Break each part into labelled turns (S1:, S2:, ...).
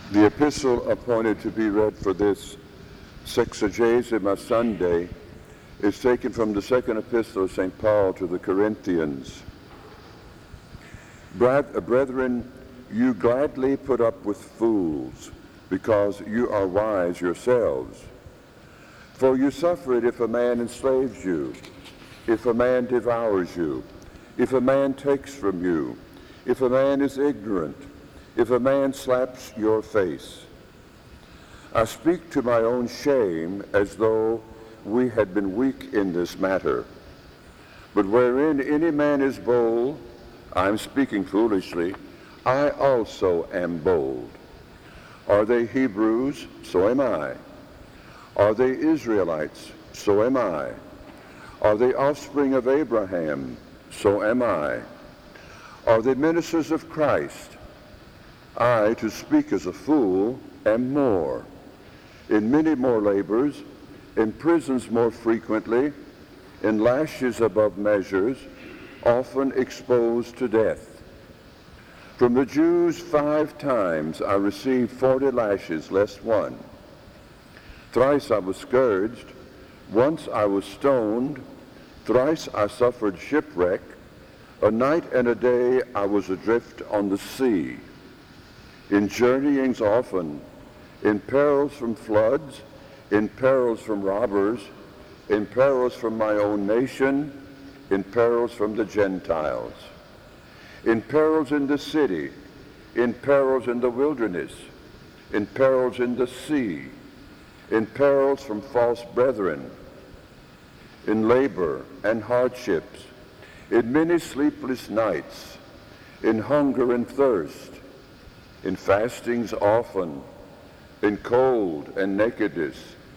S1: The epistle appointed to be read for this Sexagesima Sunday is taken from the second epistle of St. Paul to the Corinthians. Brethren, you gladly put up with fools, because you are wise yourselves. For you suffer it if a man enslaves you, if a man devours you, if a man takes from you, if a man is ignorant, if a man slaps your face. I speak to my own shame, as though we had been weak in this matter. But wherein any man is bold, I am speaking foolishly, I also am bold. Are they Hebrews? So am I. Are they Israelites? So am I. Are they offspring of Abraham? So am I. Are they ministers of Christ? I, to speak as a fool, am more. In many more labors, in prisons more frequently, in lashes above measures, often exposed to death. From the Jews 5 times I received 40 lashes less one. Thrice I was scourged, once I was stoned, thrice I suffered shipwreck, a night and a day I was adrift on the sea. In journeyings often, in perils from floods, in perils from robbers, in perils from my own nation, in perils from the Gentiles, in perils in the city, in perils in the wilderness, in perils in the sea, in perils from false brethren, in labor and hardships, in many sleepless nights, in hunger and thirst, in fastings often, in cold and nakedness.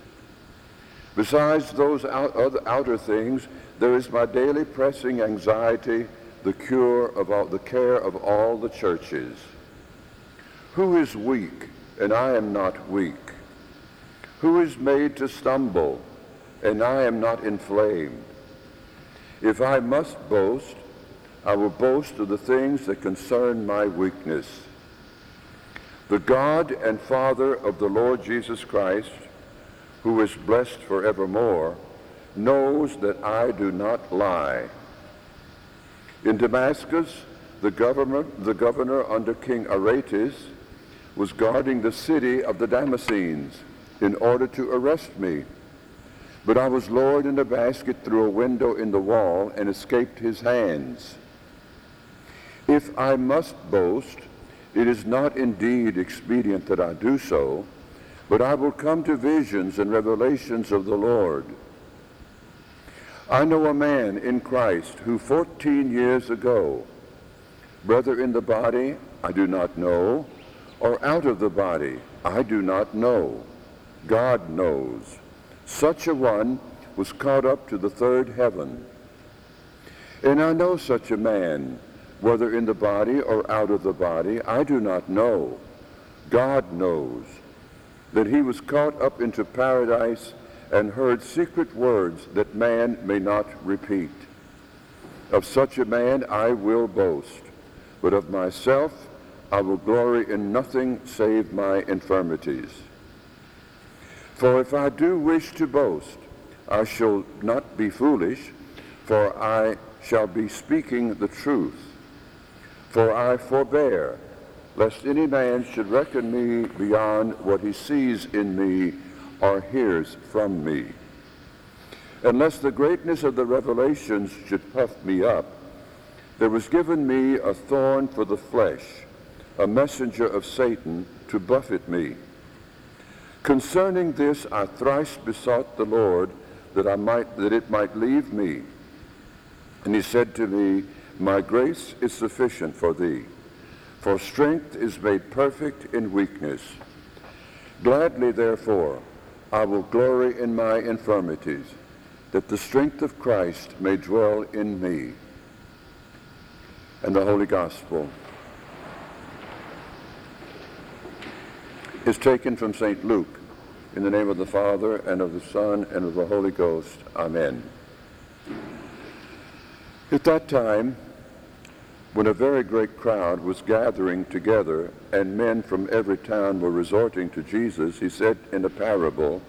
S1: Besides those outer things, there is my daily pressing anxiety, the care of all the churches. Who is weak, and I am not weak? Who is made to stumble, and I am not inflamed? If I must boast, I will boast of the things that concern my weakness. The God and Father of the Lord Jesus Christ, who is blessed forevermore, knows that I do not lie. In Damascus, the governor under King Aretas was guarding the city of the Damascenes in order to arrest me. But I was lowered in a basket through a window in the wall and escaped his hands. If I must boast, it is not indeed expedient that I do so, but I will come to visions and revelations of the Lord. I know a man in Christ who 14 years ago, whether in the body, I do not know, or out of the body, I do not know. God knows. Such a one was caught up to the 3rd heaven. And I know such a man, whether in the body or out of the body, I do not know. God knows, that he was caught up into paradise and heard secret words that man may not repeat. Of such a man I will boast, but of myself I will glory in nothing save my infirmities. For if I do wish to boast, I shall not be foolish, for I shall be speaking the truth. For I forbear, lest any man should reckon me beyond what he sees in me or hears from me. Unless the greatness of the revelations should puff me up, there was given me a thorn for the flesh, a messenger of Satan to buffet me. Concerning this I thrice besought the Lord that it might leave me. And he said to me, My grace is sufficient for thee, for strength is made perfect in weakness. Gladly, therefore, I will glory in my infirmities, that the strength of Christ may dwell in me. And the Holy Gospel is taken from St. Luke. In the name of the Father, and of the Son, and of the Holy Ghost. Amen. At that time, When a very great crowd was gathering together and men from every town were resorting to Jesus, he said in a parable,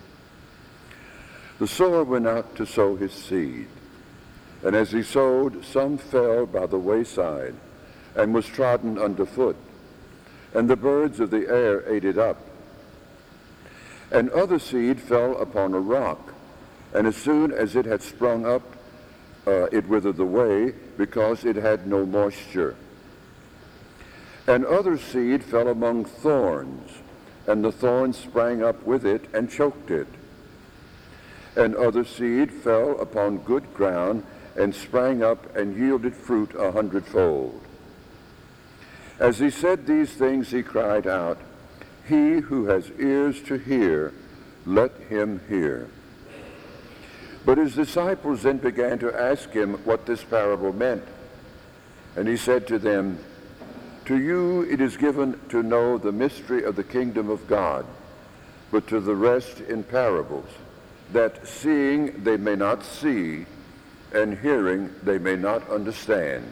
S1: "The sower went out to sow his seed. And as he sowed, some fell by the wayside and was trodden underfoot, and the birds of the air ate it up. And other seed fell upon a rock, and as soon as it had sprung up, it withered away, because it had no moisture. And other seed fell among thorns, and the thorns sprang up with it and choked it. And other seed fell upon good ground, and sprang up and yielded fruit 100-fold. As he said these things, he cried out, 'He who has ears to hear, let him hear.' But his disciples then began to ask him what this parable meant. And he said to them, 'To you it is given to know the mystery of the kingdom of God, but to the rest in parables, that seeing they may not see, and hearing they may not understand.'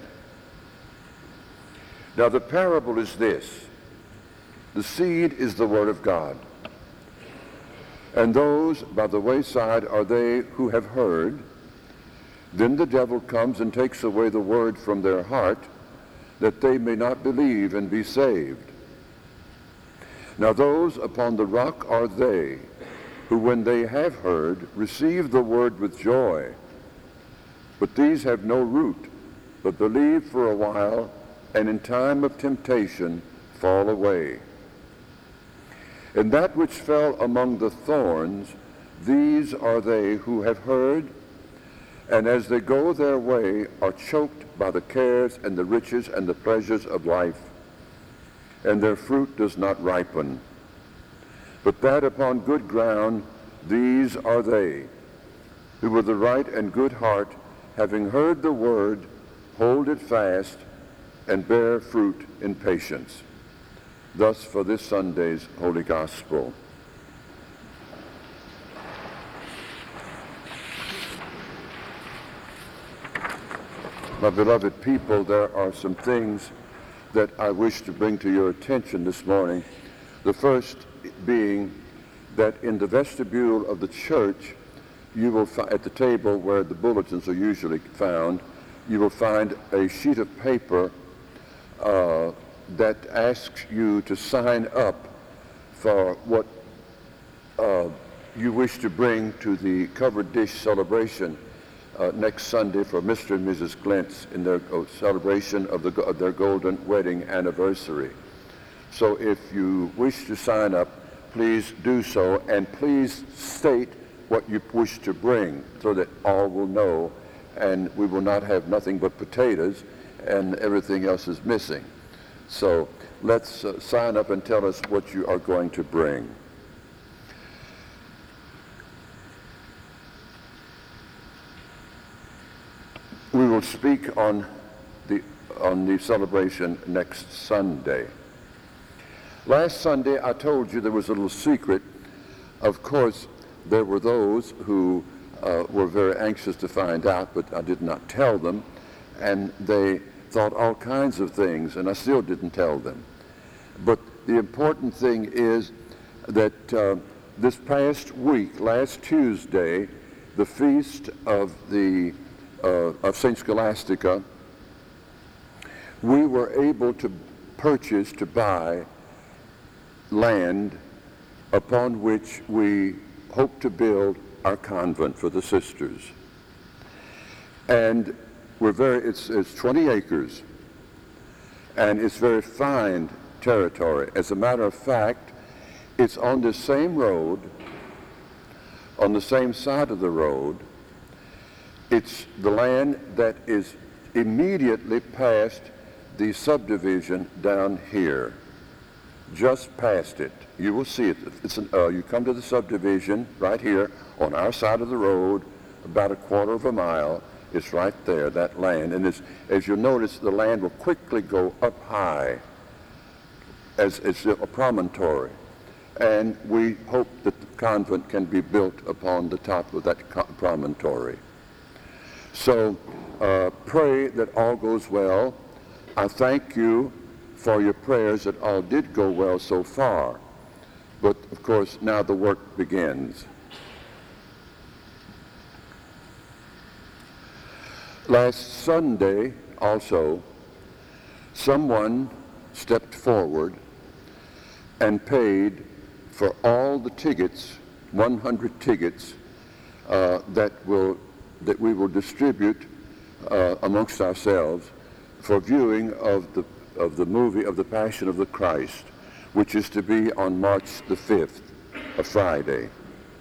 S1: Now the parable is this: the seed is the word of God, and those by the wayside are they who have heard. Then the devil comes and takes away the word from their heart, that they may not believe and be saved. Now those upon the rock are they who, when they have heard, receive the word with joy. But these have no root, but believe for a while, and in time of temptation fall away. And that which fell among the thorns, these are they who have heard, and as they go their way are choked by the cares and the riches and the pleasures of life, and their fruit does not ripen. But that upon good ground, these are they who with the right and good heart, having heard the word, hold it fast, and bear fruit in patience." Thus for this Sunday's Holy Gospel. My beloved people, there are some things that I wish to bring to your attention this morning. The first being that in the vestibule of the church, you will find, at the table where the bulletins are usually found, you will find a sheet of paper that asks you to sign up for what you wish to bring to the covered dish celebration next Sunday for Mr. and Mrs. Glentz in their celebration of their golden wedding anniversary. So if you wish to sign up, please do so, and please state what you wish to bring so that all will know, and we will not have nothing but potatoes and everything else is missing. So let's sign up and tell us what you are going to bring. We will speak on the celebration next Sunday. Last Sunday I told you there was a little secret. Of course, there were those who were very anxious to find out, but I did not tell them, and they thought all kinds of things, and I still didn't tell them. But the important thing is that this past week, last Tuesday, the feast of St. Scholastica, we were able to buy land upon which we hope to build our convent for the sisters. And it's 20 acres, and it's very fine territory. As a matter of fact, it's on the same road, on the same side of the road. It's the land that is immediately past the subdivision down here, just past it. You will see it. You come to the subdivision right here on our side of the road, about a quarter of a mile. It's right there, that land. And as you'll notice, the land will quickly go up high as it's a promontory. And we hope that the convent can be built upon the top of that promontory. So pray that all goes well. I thank you for your prayers that all did go well so far. But, of course, now the work begins. Last Sunday, also, someone stepped forward and paid for all the tickets, 100 tickets, that we will distribute amongst ourselves for viewing of the movie of the Passion of the Christ, which is to be on March the 5th, a Friday.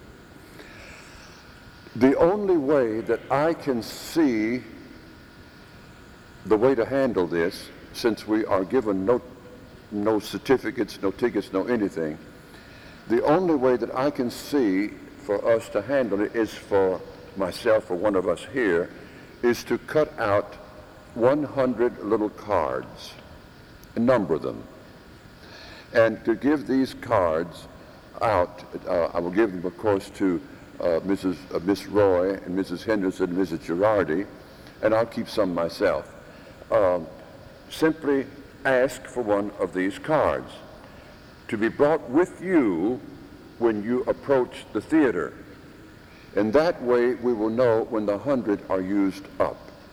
S1: The only way that I can see the way to handle this, since we are given no certificates, no tickets, no anything, the only way that I can see for us to handle it is for myself or one of us here, is to cut out 100 little cards and number them. And to give these cards out, I will give them, of course, to Miss Roy and Mrs. Henderson and Mrs. Girardi, and I'll keep some myself. Simply ask for one of these cards to be brought with you when you approach the theater. And that way we will know when the 100 are used up.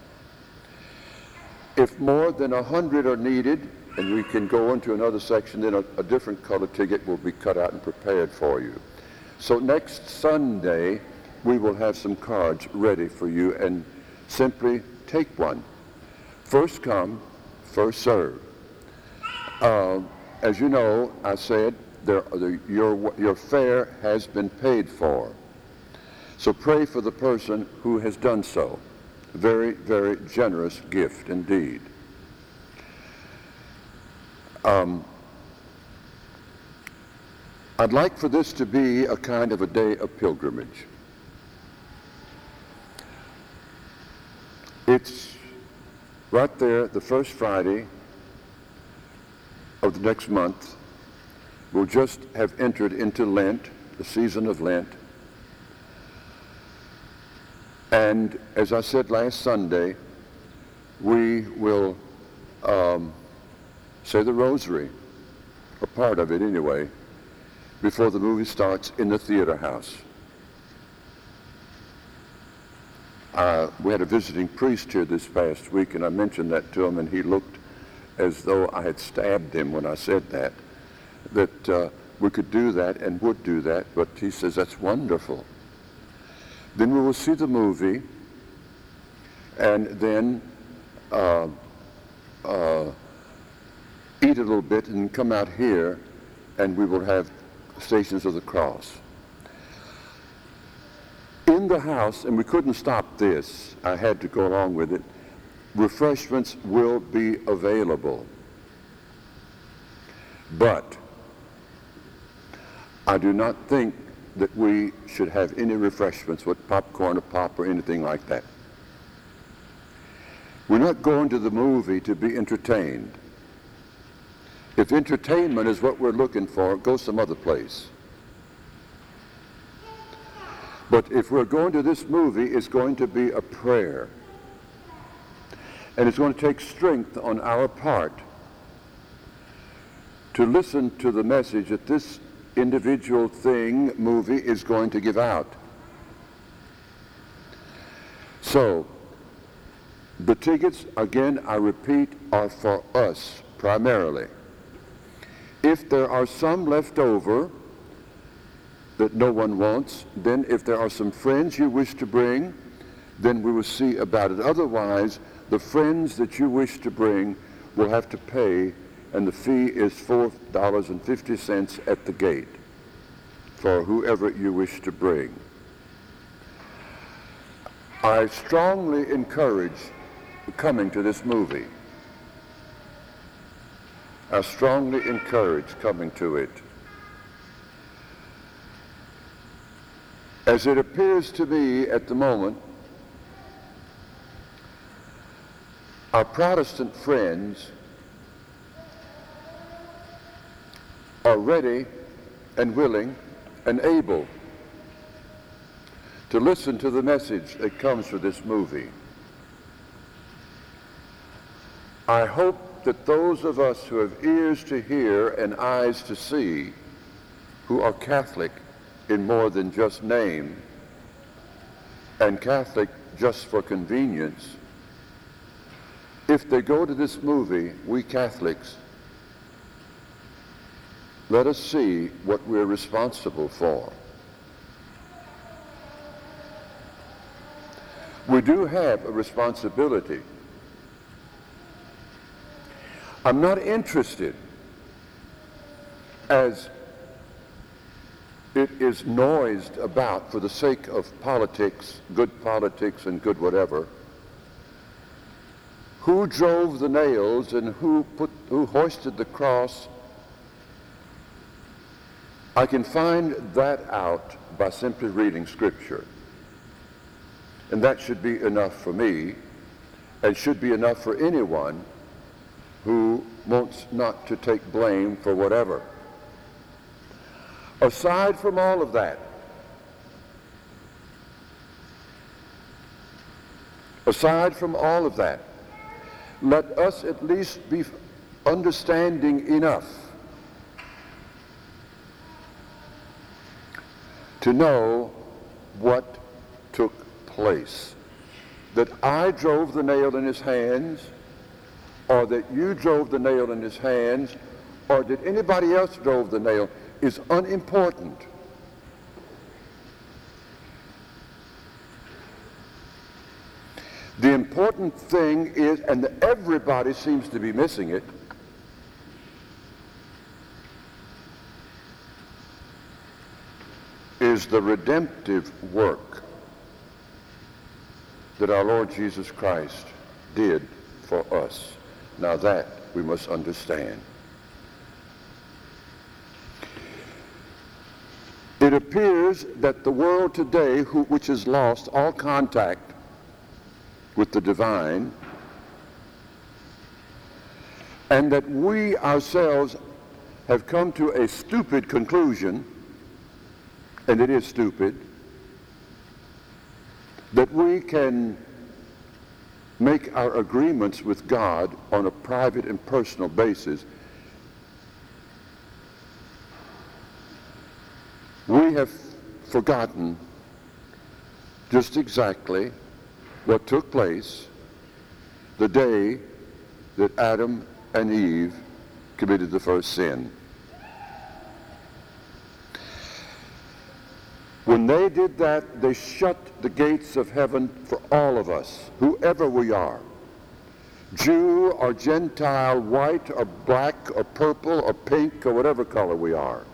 S1: If more than 100 are needed, and we can go into another section, then a different color ticket will be cut out and prepared for you. So next Sunday, we will have some cards ready for you, and simply take one. First come, first serve. As you know, I said your fare has been paid for. So pray for the person who has done so. Very, very generous gift indeed. I'd like for this to be a kind of a day of pilgrimage. It's right there, the first Friday of the next month. We'll just have entered into Lent, the season of Lent. And as I said last Sunday, we will say the rosary, or part of it anyway, before the movie starts in the theater house. We had a visiting priest here this past week, and I mentioned that to him, and he looked as though I had stabbed him when I said that we could do that and would do that, but he says, that's wonderful. Then we will see the movie, and then eat a little bit and come out here, and we will have Stations of the Cross. In the house, and we couldn't stop this, I had to go along with it, refreshments will be available. But I do not think that we should have any refreshments with popcorn or pop or anything like that. We're not going to the movie to be entertained. If entertainment is what we're looking for, go some other place. But if we're going to this movie, it's going to be a prayer. And it's going to take strength on our part to listen to the message that this individual movie is going to give out. So, the tickets, again, I repeat, are for us primarily. If there are some left over that no one wants, then if there are some friends you wish to bring, then we will see about it. Otherwise, the friends that you wish to bring will have to pay, and the fee is $4.50 at the gate for whoever you wish to bring. I strongly encourage coming to this movie. I strongly encourage coming to it. As it appears to me at the moment, our Protestant friends are ready and willing and able to listen to the message that comes from this movie. I hope that those of us who have ears to hear and eyes to see, who are Catholic in more than just name, and Catholic just for convenience, if they go to this movie, we Catholics, let us see what we're responsible for. We do have a responsibility. I'm not interested, as it is noised about for the sake of politics and good whatever, who drove the nails and who hoisted the cross. I can find that out by simply reading Scripture. And that should be enough for me, and should be enough for anyone who wants not to take blame for whatever. Aside from all of that, let us at least be understanding enough to know what took place. That I drove the nail in his hands, or that you drove the nail in his hands, or that anybody else drove the nail, is unimportant. The important thing is, and everybody seems to be missing it, is the redemptive work that our Lord Jesus Christ did for us. Now that we must understand. It appears that the world today, which has lost all contact with the divine, and that we ourselves have come to a stupid conclusion, and it is stupid, that we can make our agreements with God on a private and personal basis. We have forgotten just exactly what took place the day that Adam and Eve committed the first sin. When they did that, they shut the gates of heaven for all of us, whoever we are, Jew or Gentile, white or black or purple or pink or whatever color we are.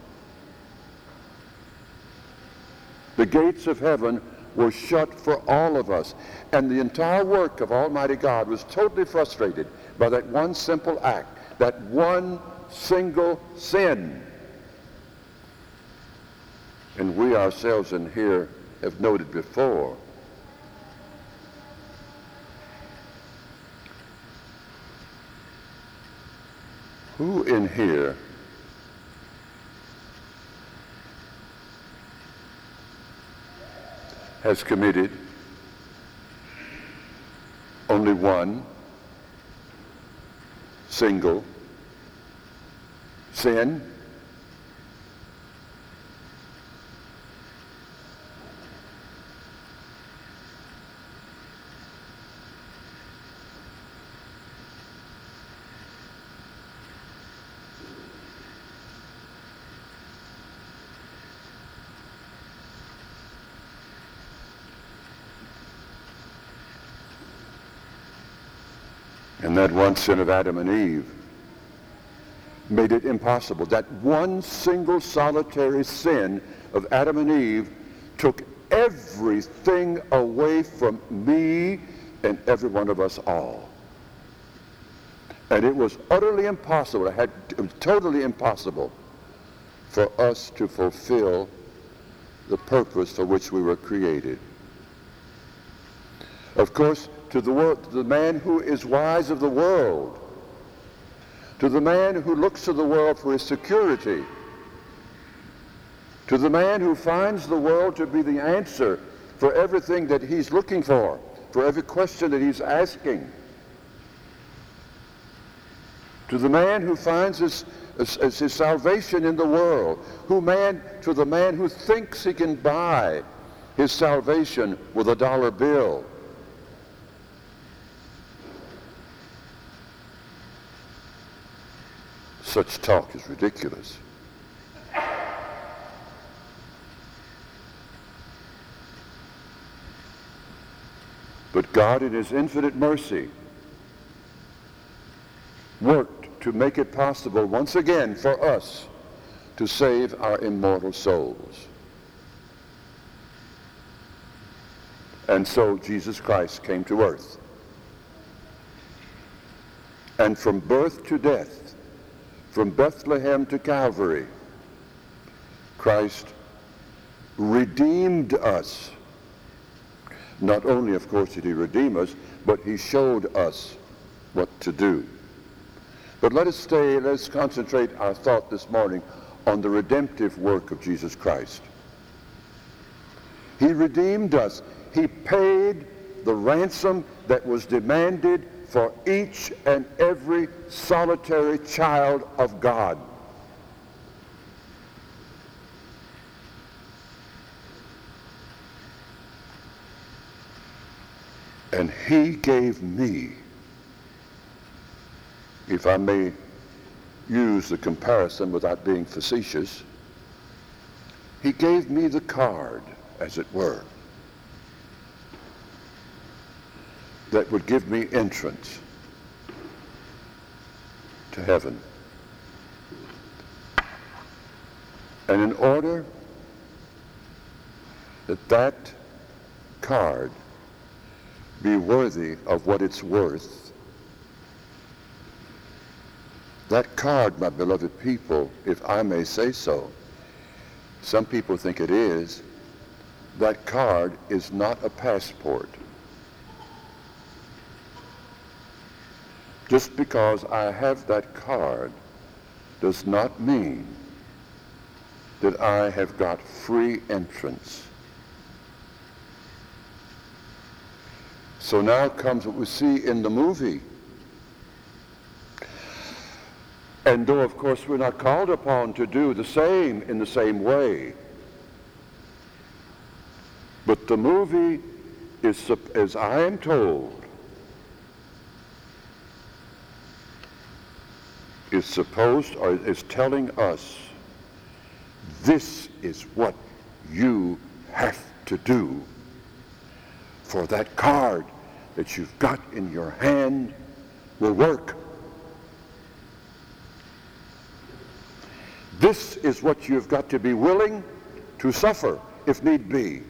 S1: The gates of heaven were shut for all of us, and the entire work of Almighty God was totally frustrated by that one simple act, that one single sin. And we ourselves in here have noted before, who in here has committed only one single sin? And that one sin of Adam and Eve made it impossible. That one single solitary sin of Adam and Eve took everything away from me and every one of us all. And it was utterly impossible, it was totally impossible for us to fulfill the purpose for which we were created. Of course, to the man who is wise of the world, to the man who looks to the world for his security, to the man who finds the world to be the answer for everything that he's looking for every question that he's asking. to the man who finds his salvation in the world, to the man who thinks he can buy his salvation with a dollar bill. Such talk is ridiculous. But God, in his infinite mercy, worked to make it possible once again for us to save our immortal souls. And so Jesus Christ came to earth. And from birth to death, from Bethlehem to Calvary, Christ redeemed us. Not only, of course, did he redeem us, but he showed us what to do. But let's concentrate our thought this morning on the redemptive work of Jesus Christ. He redeemed us. He paid the ransom that was demanded for each and every solitary child of God. And he gave me, if I may use the comparison without being facetious, he gave me the card, as it were, that would give me entrance to heaven. And in order that card be worthy of what it's worth, that card, my beloved people, if I may say so, some people think it is, that card is not a passport. Just because I have that card does not mean that I have got free entrance. So now comes what we see in the movie. And though, of course, we're not called upon to do the same in the same way, but the movie is, as I am told, is supposed or is telling us, this is what you have to do for that card that you've got in your hand will work. This is what you've got to be willing to suffer, if need be.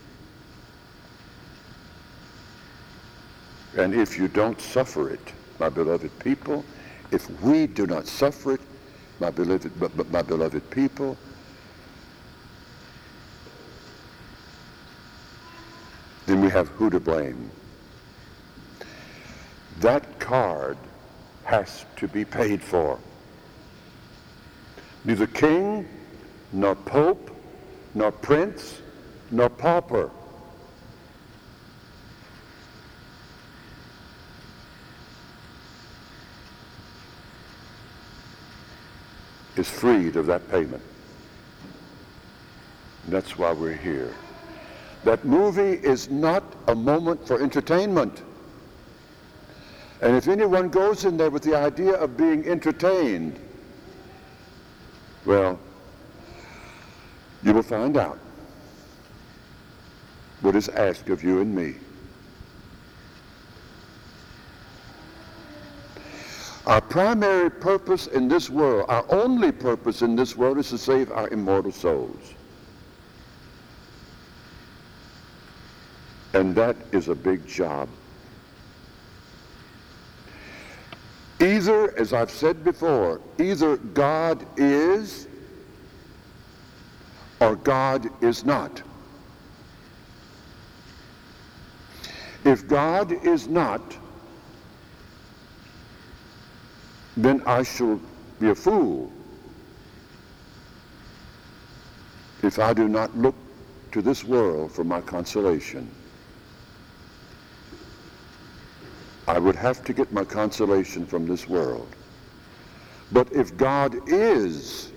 S1: And if you don't suffer it, my beloved people, if we do not suffer it, my beloved people, then we have who to blame. That card has to be paid for. Neither king, nor pope, nor prince, nor pauper is freed of that payment. And that's why we're here. That movie is not a moment for entertainment. And if anyone goes in there with the idea of being entertained, well, you will find out what is asked of you and me. Our primary purpose in this world, our only purpose in this world, is to save our immortal souls. And that is a big job. Either, as I've said before, either God is or God is not. If God is not, then I shall be a fool if I do not look to this world for my consolation. I would have to get my consolation from this world. But if God is,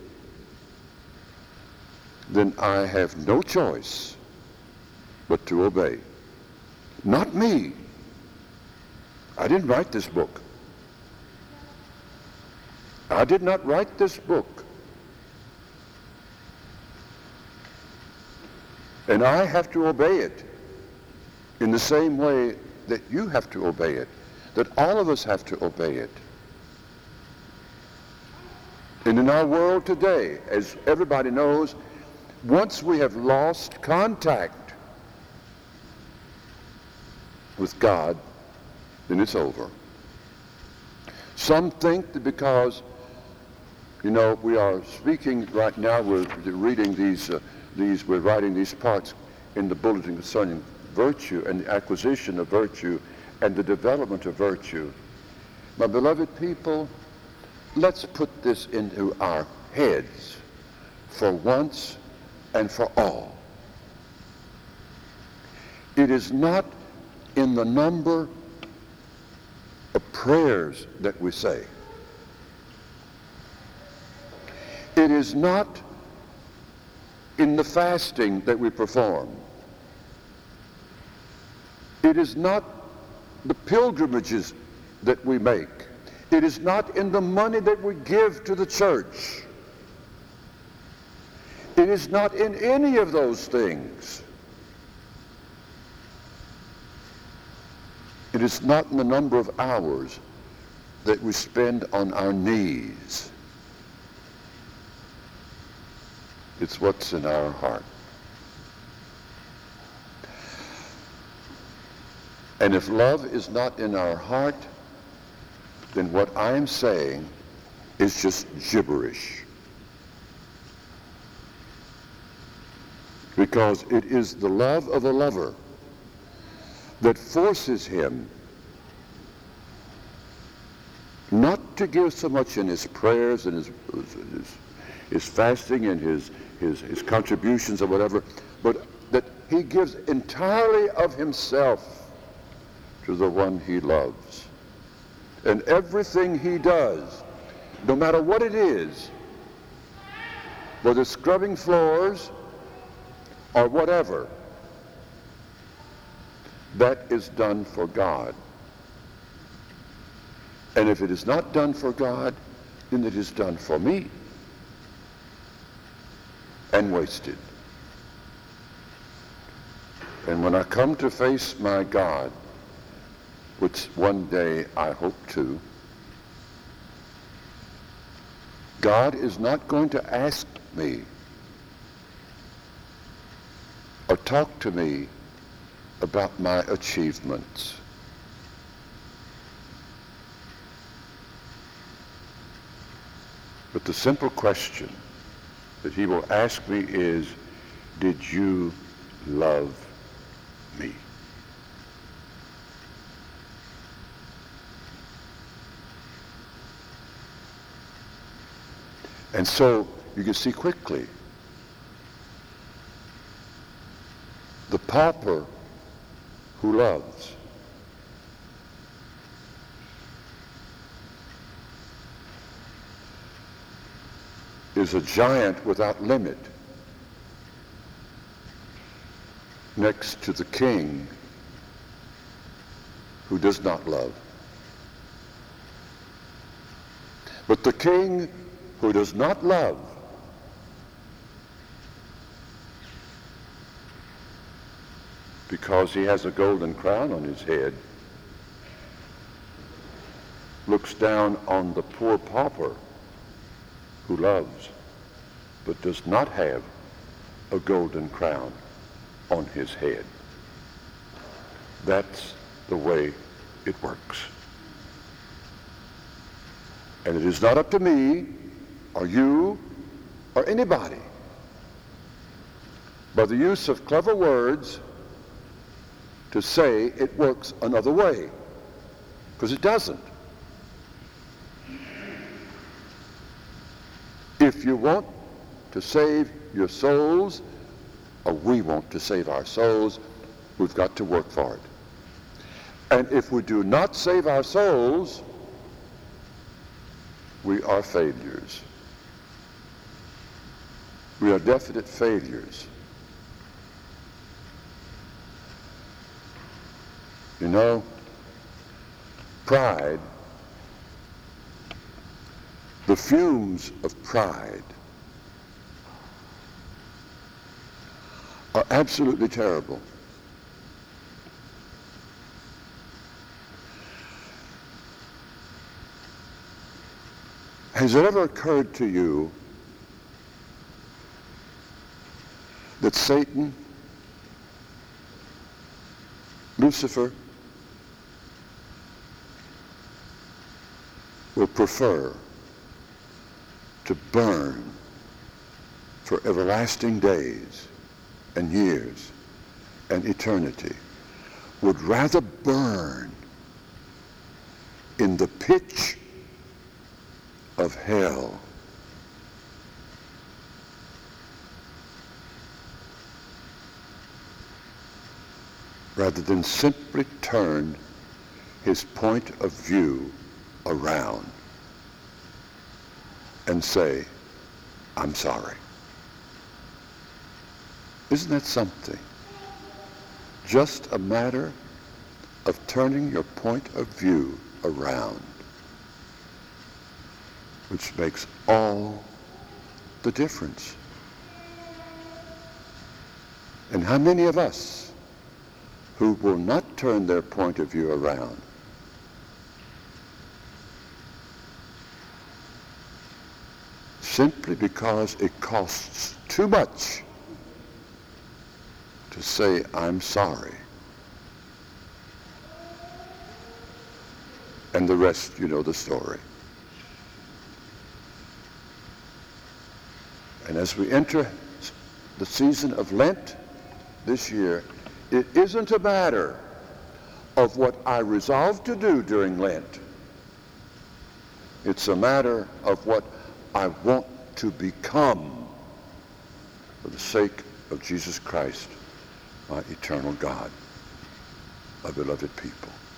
S1: then I have no choice but to obey. Not me. I didn't write this book. I did not write this book. And I have to obey it in the same way that you have to obey it, that all of us have to obey it. And in our world today, as everybody knows, once we have lost contact with God, then it's over. Some think that because, we are speaking right now, we're reading we're writing these parts in the bulletin concerning virtue and the acquisition of virtue and the development of virtue. My beloved people, let's put this into our heads for once and for all. It is not in the number of prayers that we say. It is not in the fasting that we perform. It is not the pilgrimages that we make. It is not in the money that we give to the church. It is not in any of those things. It is not in the number of hours that we spend on our knees. It's what's in our heart. And if love is not in our heart, then what I'm saying is just gibberish. Because it is the love of a lover that forces him not to give so much in his prayers and his fasting and his contributions or whatever, but that he gives entirely of himself to the one he loves. And everything he does, no matter what it is, whether scrubbing floors or whatever, that is done for God. And if it is not done for God, then it is done for me and wasted. And when I come to face my God, which one day I hope to, God is not going to ask me or talk to me about my achievements. But the simple question that he will ask me is, did you love me? And so you can see quickly the pauper who loves is a giant without limit next to the king who does not love. But the king who does not love because he has a golden crown on his head looks down on the poor pauper who loves but does not have a golden crown on his head. That's the way it works. And it is not up to me or you or anybody by the use of clever words to say it works another way, because it doesn't. If you want to save your souls, or we want to save our souls, we've got to work for it. And if we do not save our souls, we are failures. We are definite failures. You know, pride, the fumes of pride are absolutely terrible. Has it ever occurred to you that Satan, Lucifer, will prefer to burn for everlasting days and years and eternity, would rather burn in the pitch of hell rather than simply turn his point of view around and say, I'm sorry. Isn't that something? Just a matter of turning your point of view around, which makes all the difference. And how many of us who will not turn their point of view around simply because it costs too much to say, I'm sorry. And the rest, you know the story. And as we enter the season of Lent this year, it isn't a matter of what I resolve to do during Lent. It's a matter of what I want to become for the sake of Jesus Christ, my eternal God, my beloved people.